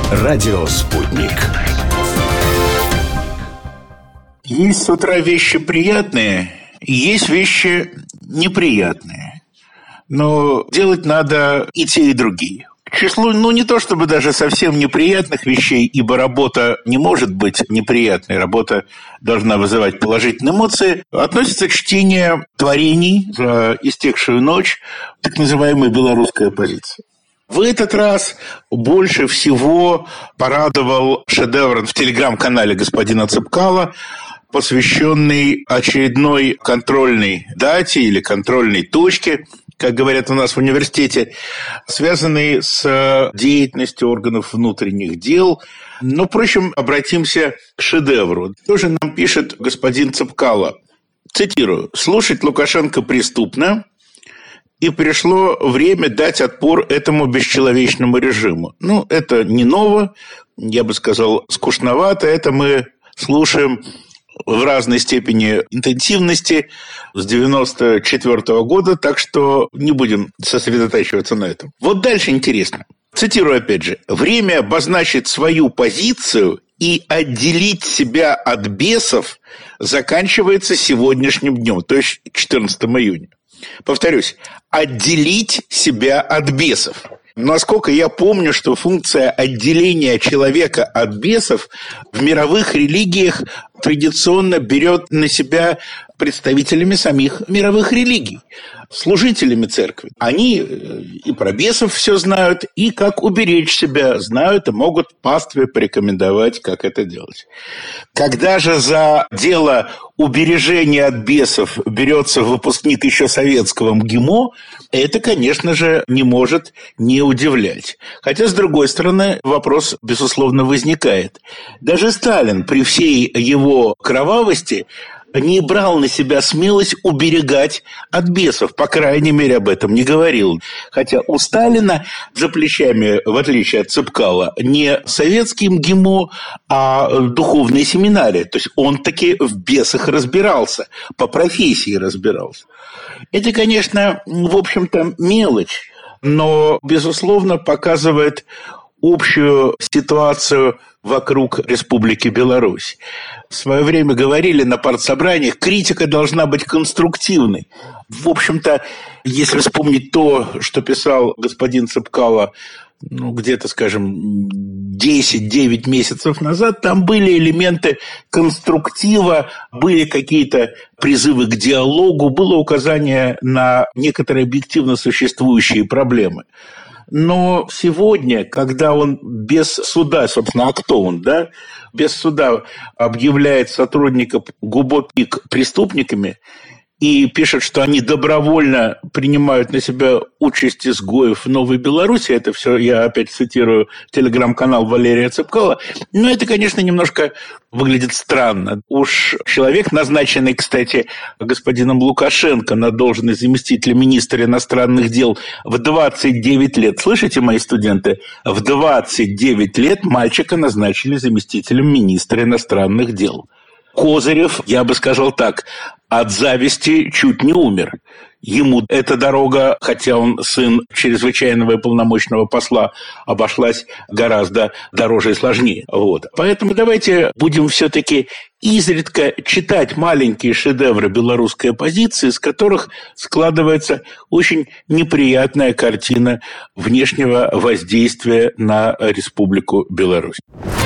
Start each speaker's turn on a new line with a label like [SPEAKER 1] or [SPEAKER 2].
[SPEAKER 1] Радио «Спутник».
[SPEAKER 2] Есть с утра вещи приятные, и есть вещи неприятные. Но делать надо и те, и другие. К числу, не то чтобы даже совсем неприятных вещей, ибо работа не может быть неприятной, работа должна вызывать положительные эмоции, относится чтение творений за истекшую ночь, так называемая белорусская оппозиция. В этот раз больше всего порадовал шедевр в телеграм-канале господина Цепкала, посвященный очередной контрольной дате или контрольной точке, как говорят у нас в университете, связанной с деятельностью органов внутренних дел. Но, впрочем, обратимся к шедевру. Тоже нам пишет господин Цепкало. Цитирую. «Слушать Лукашенко преступно, и пришло время дать отпор этому бесчеловечному режиму». Это не ново, я бы сказал, скучновато. Это мы слушаем в разной степени интенсивности с 1994 года, так что не будем сосредотачиваться на этом. Вот дальше интересно. Цитирую опять же. «Время обозначить свою позицию и отделить себя от бесов заканчивается сегодняшним днем», то есть 14 июня. Повторюсь, отделить себя от бесов. Насколько я помню, что функция отделения человека от бесов в мировых религиях традиционно берет на себя представителями самих мировых религий, служителями церкви. Они и про бесов все знают, и как уберечь себя знают, и могут пастве порекомендовать, как это делать. Когда же за дело убережения от бесов берется выпускник еще советского МГИМО, это, конечно же, не может не удивлять. Хотя, с другой стороны, вопрос, безусловно, возникает. Даже Сталин при всей его кровавости не брал на себя смелость уберегать от бесов, по крайней мере, об этом не говорил. Хотя у Сталина за плечами, в отличие от Цепкала, не советский МГИМО, а духовные семинарии. То есть он таки в бесах разбирался, по профессии разбирался. Это, конечно, в общем-то, мелочь, но, безусловно, показывает общую ситуацию вокруг Республики Беларусь. В свое время говорили на партсобраниях, критика должна быть конструктивной. В общем-то, если вспомнить то, что писал господин Цепкало, где-то, скажем, 10-9 месяцев назад, там были элементы конструктива, были какие-то призывы к диалогу, было указание на некоторые объективно существующие проблемы. Но сегодня, когда он без суда, собственно, а кто он, да, без суда объявляет сотрудников ГУБОПИК преступниками и пишет, что они добровольно принимают на себя участь изгоев в Новой Беларуси, это все, я опять цитирую телеграм-канал Валерия Цепкала, но это, конечно, немножко выглядит странно. Уж человек, назначенный, кстати, господином Лукашенко на должность заместителя министра иностранных дел в 29 лет, слышите, мои студенты, в 29 лет мальчика назначили заместителем министра иностранных дел. Козырев, я бы сказал так, от зависти чуть не умер. Ему эта дорога, хотя он сын чрезвычайного и полномочного посла, обошлась гораздо дороже и сложнее. Поэтому давайте будем все-таки изредка читать маленькие шедевры белорусской оппозиции, из которых складывается очень неприятная картина внешнего воздействия на Республику Беларусь.